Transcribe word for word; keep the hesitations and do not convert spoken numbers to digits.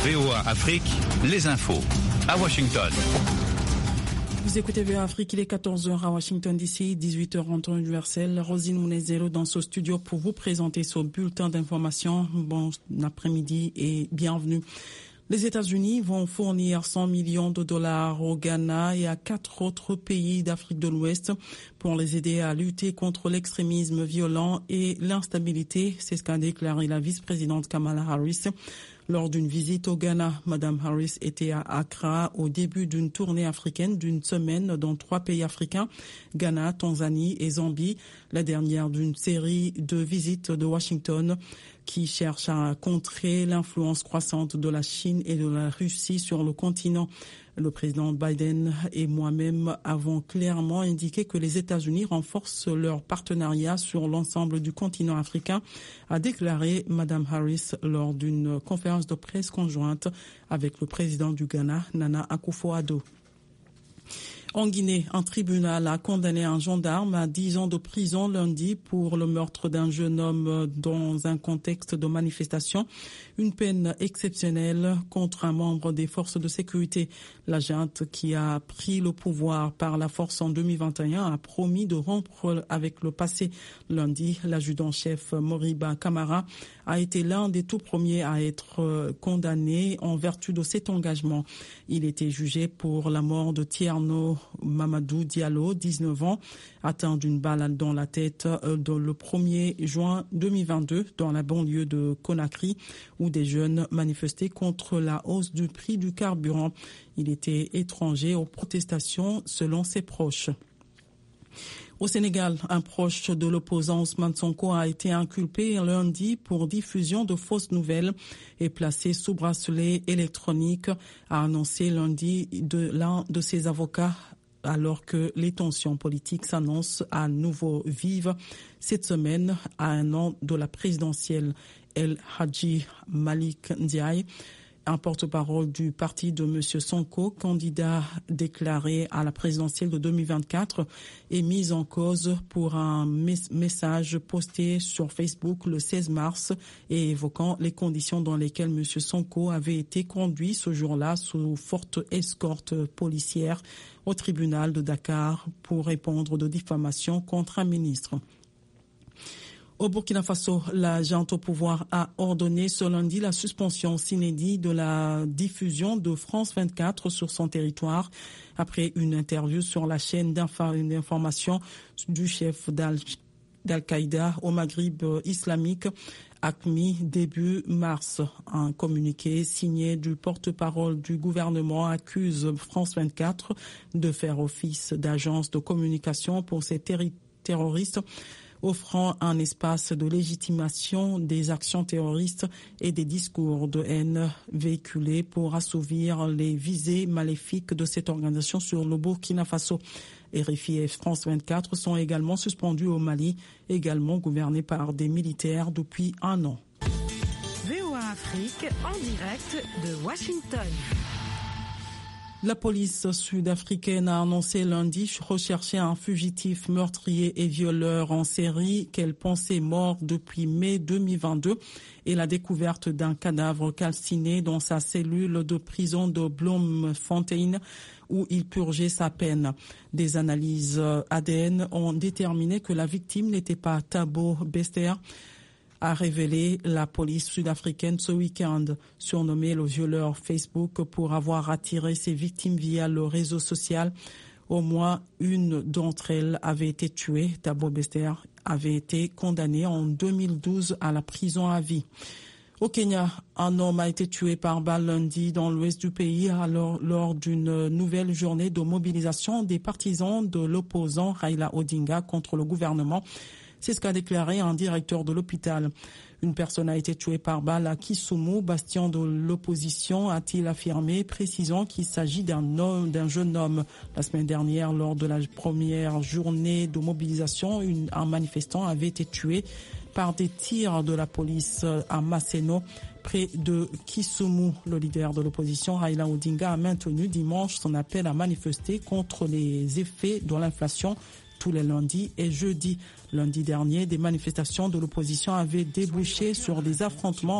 V O A Afrique, les infos à Washington. Vous écoutez V O A Afrique, il est quatorze heures à Washington D C, dix-huit heures en temps universel. Rosine Mounezero dans ce studio pour vous présenter ce bulletin d'information. Bon après-midi et bienvenue. Les États-Unis vont fournir cent millions de dollars au Ghana et à quatre autres pays d'Afrique de l'Ouest pour les aider à lutter contre l'extrémisme violent et l'instabilité. C'est ce qu'a déclaré la vice-présidente Kamala Harris. Lors d'une visite au Ghana, Madame Harris était à Accra au début d'une tournée africaine d'une semaine dans trois pays africains, Ghana, Tanzanie et Zambie, la dernière d'une série de visites de Washington qui cherche à contrer l'influence croissante de la Chine et de la Russie sur le continent. Le président Biden et moi-même avons clairement indiqué que les États-Unis renforcent leur partenariat sur l'ensemble du continent africain, a déclaré Madame Harris lors d'une conférence de presse conjointe avec le président du Ghana, Nana Akufo-Addo. En Guinée, un tribunal a condamné un gendarme à dix ans de prison lundi pour le meurtre d'un jeune homme dans un contexte de manifestation. Une peine exceptionnelle contre un membre des forces de sécurité. La junte qui a pris le pouvoir par la force en deux mille vingt et un a promis de rompre avec le passé. Lundi, l'adjudant-chef Moriba Camara a été l'un des tout premiers à être condamné en vertu de cet engagement. Il était jugé pour la mort de Tierno Mamadou Diallo, dix-neuf ans, atteint d'une balle dans la tête le premier juin deux mille vingt-deux dans la banlieue de Conakry, où des jeunes manifestaient contre la hausse du prix du carburant. Il était étranger aux protestations selon ses proches. Au Sénégal, un proche de l'opposant Ousmane Sonko a été inculpé lundi pour diffusion de fausses nouvelles et placé sous bracelet électronique, a annoncé lundi de l'un de ses avocats, alors que les tensions politiques s'annoncent à nouveau vives cette semaine à un an de la présidentielle. El Hadji Malik Ndiaye, un porte-parole du parti de M. Sonko, candidat déclaré à la présidentielle de deux mille vingt-quatre, est mis en cause pour un mes- message posté sur Facebook le seize mars et évoquant les conditions dans lesquelles M. Sonko avait été conduit ce jour-là sous forte escorte policière au tribunal de Dakar pour répondre de diffamation contre un ministre. Au Burkina Faso, la junte au pouvoir a ordonné ce lundi la suspension sine-die de la diffusion de France vingt-quatre sur son territoire après une interview sur la chaîne d'information du chef d'Al- d'Al-Qaïda au Maghreb islamique, A Q M I, début mars. Un communiqué signé du porte-parole du gouvernement accuse France vingt-quatre de faire office d'agence de communication pour ces terri- terroristes, offrant un espace de légitimation des actions terroristes et des discours de haine véhiculés pour assouvir les visées maléfiques de cette organisation sur le Burkina Faso. R F I et France vingt-quatre sont également suspendus au Mali, également gouverné par des militaires depuis un an. V O A Afrique en direct de Washington. La police sud-africaine a annoncé lundi rechercher un fugitif meurtrier et violeur en série qu'elle pensait mort depuis mai deux mille vingt-deux et la découverte d'un cadavre calciné dans sa cellule de prison de Bloemfontein où il purgeait sa peine. Des analyses A D N ont déterminé que la victime n'était pas Thabo Bester, a révélé la police sud-africaine ce week-end, surnommé le violeur Facebook pour avoir attiré ses victimes via le réseau social. Au moins une d'entre elles avait été tuée. Thabo Bester avait été condamné en deux mille douze à la prison à vie. Au Kenya, un homme a été tué par balle lundi dans l'ouest du pays alors, lors d'une nouvelle journée de mobilisation des partisans de l'opposant Raila Odinga contre le gouvernement. C'est ce qu'a déclaré un directeur de l'hôpital. Une personne a été tuée par balle à Kisumu, bastion de l'opposition, a-t-il affirmé, précisant qu'il s'agit d'un homme, d'un jeune homme. La semaine dernière, lors de la première journée de mobilisation, une, un manifestant avait été tué par des tirs de la police à Maseno, près de Kisumu. Le leader de l'opposition, Raila Odinga, a maintenu dimanche son appel à manifester contre les effets de l'inflation tous les lundis et jeudis. Lundi dernier, des manifestations de l'opposition avaient débouché sur des affrontements